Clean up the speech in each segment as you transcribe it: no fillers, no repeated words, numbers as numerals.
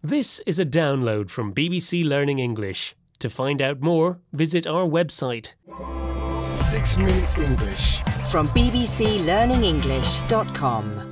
This is a download from BBC Learning English. To find out more, visit our website. 6 Minute English from bbclearningenglish.com.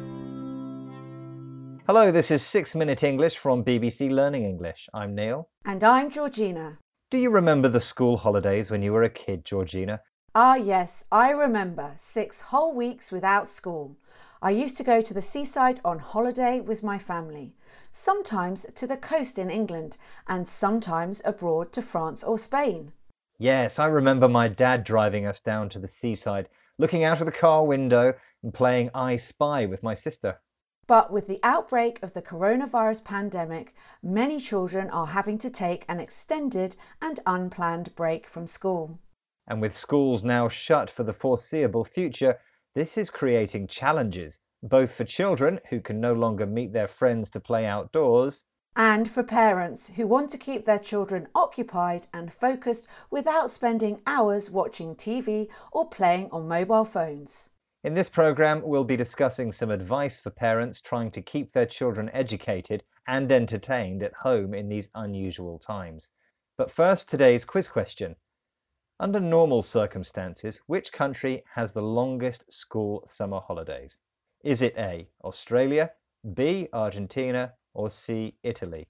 Hello, this is 6 Minute English from BBC Learning English. I'm Neil. And I'm Georgina. Do you remember the school holidays when you were a kid, Georgina? Ah, yes, I remember 6 whole weeks without school. I used to go to the seaside on holiday with my family, sometimes to the coast in England and sometimes abroad to France or Spain. Yes, I remember my dad driving us down to the seaside, looking out of the car window and playing I Spy with my sister. But with the outbreak of the coronavirus pandemic, many children are having to take an extended and unplanned break from school. And with schools now shut for the foreseeable future, this is creating challenges, both for children who can no longer meet their friends to play outdoors, and for parents who want to keep their children occupied and focused without spending hours watching TV or playing on mobile phones. In this programme, we'll be discussing some advice for parents trying to keep their children educated and entertained at home in these unusual times. But first, today's quiz question. Under normal circumstances, which country has the longest school summer holidays? Is it A, Australia, B, Argentina, or C, Italy?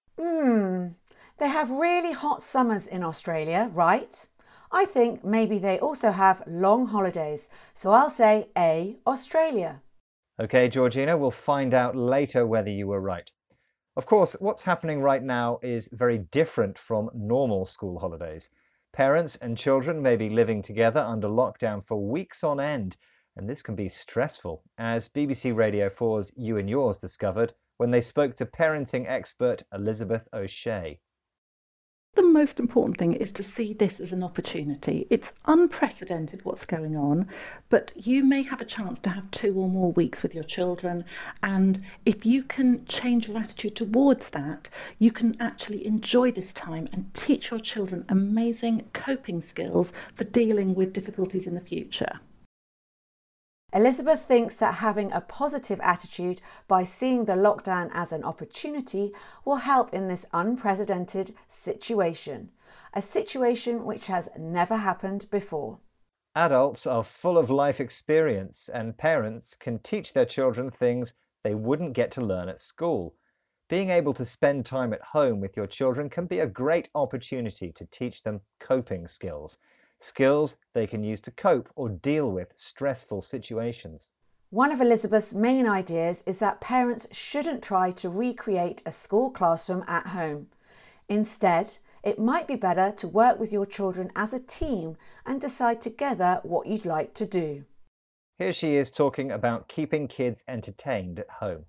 They have really hot summers in Australia, right? I think maybe they also have long holidays, so I'll say A, Australia. OK, Georgina, we'll find out later whether you were right. Of course, what's happening right now is very different from normal school holidays. Parents and children may be living together under lockdown for weeks on end, and this can be stressful, as BBC Radio 4's You and Yours discovered when they spoke to parenting expert Elizabeth O'Shea. The most important thing is to see this as an opportunity. It's unprecedented what's going on, but you may have a chance to have 2 or more weeks with your children, and if you can change your attitude towards that, you can actually enjoy this time and teach your children amazing coping skills for dealing with difficulties in the future. Elizabeth thinks that having a positive attitude by seeing the lockdown as an opportunity will help in this unprecedented situation, a situation which has never happened before. Adults are full of life experience, and parents can teach their children things they wouldn't get to learn at school. Being able to spend time at home with your children can be a great opportunity to teach them coping skills. Skills they can use to cope or deal with stressful situations. One of Elizabeth's main ideas is that parents shouldn't try to recreate a school classroom at home. Instead, it might be better to work with your children as a team and decide together what you'd like to do. Here she is talking about keeping kids entertained at home.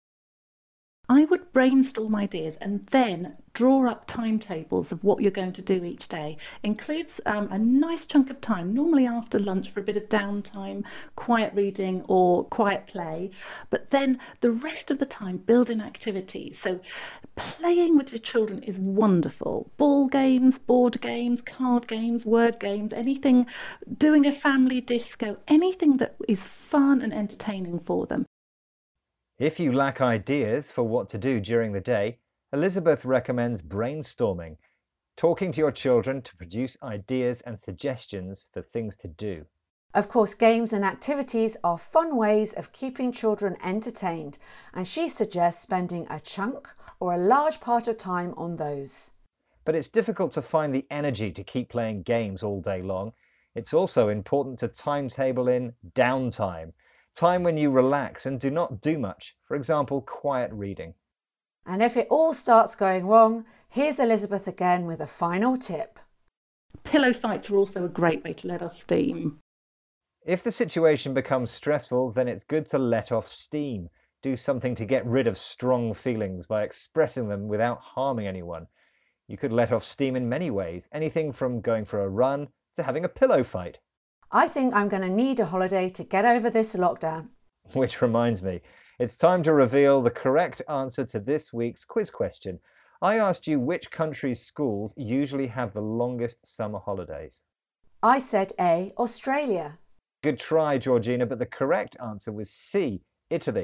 I would brainstorm ideas and then draw up timetables of what you're going to do each day. Includes a nice chunk of time, normally after lunch, for a bit of downtime, quiet reading or quiet play, but then the rest of the time building activities. So playing with your children is wonderful. Ball games, board games, card games, word games, anything, doing a family disco, anything that is fun and entertaining for them. If you lack ideas for what to do during the day, Elizabeth recommends brainstorming, talking to your children to produce ideas and suggestions for things to do. Of course, games and activities are fun ways of keeping children entertained, and she suggests spending a chunk or a large part of time on those. But it's difficult to find the energy to keep playing games all day long. It's also important to timetable in downtime. Time when you relax and do not do much, for example, quiet reading. And if it all starts going wrong, here's Elizabeth again with a final tip. Pillow fights are also a great way to let off steam. If the situation becomes stressful, then it's good to let off steam. Do something to get rid of strong feelings by expressing them without harming anyone. You could let off steam in many ways, anything from going for a run to having a pillow fight. I think I'm going to need a holiday to get over this lockdown. Which reminds me, it's time to reveal the correct answer to this week's quiz question. I asked you which country's schools usually have the longest summer holidays. I said A, Australia. Good try, Georgina, but the correct answer was C, Italy.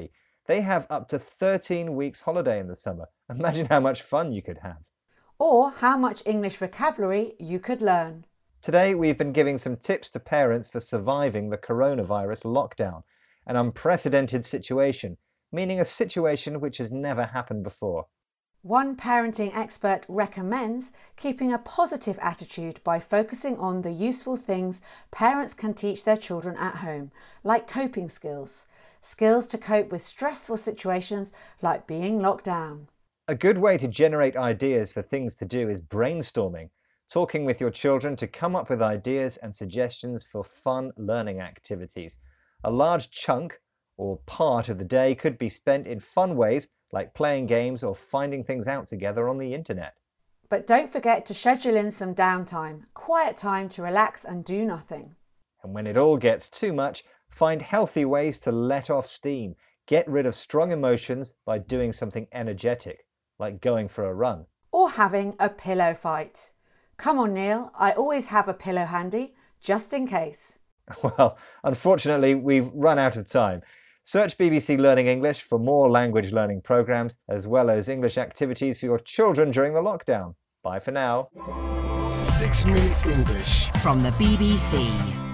They have up to 13 weeks holiday in the summer. Imagine how much fun you could have. Or how much English vocabulary you could learn. Today we've been giving some tips to parents for surviving the coronavirus lockdown, an unprecedented situation, meaning a situation which has never happened before. One parenting expert recommends keeping a positive attitude by focusing on the useful things parents can teach their children at home, like coping skills, skills to cope with stressful situations like being locked down. A good way to generate ideas for things to do is brainstorming, talking with your children to come up with ideas and suggestions for fun learning activities. A large chunk or part of the day could be spent in fun ways like playing games or finding things out together on the internet. But don't forget to schedule in some downtime, quiet time to relax and do nothing. And when it all gets too much, find healthy ways to let off steam. Get rid of strong emotions by doing something energetic, like going for a run. Or having a pillow fight. Come on, Neil, I always have a pillow handy, just in case. Well, unfortunately, we've run out of time. Search BBC Learning English for more language learning programs, as well as English activities for your children during the lockdown. Bye for now. 6 Minute English from the BBC.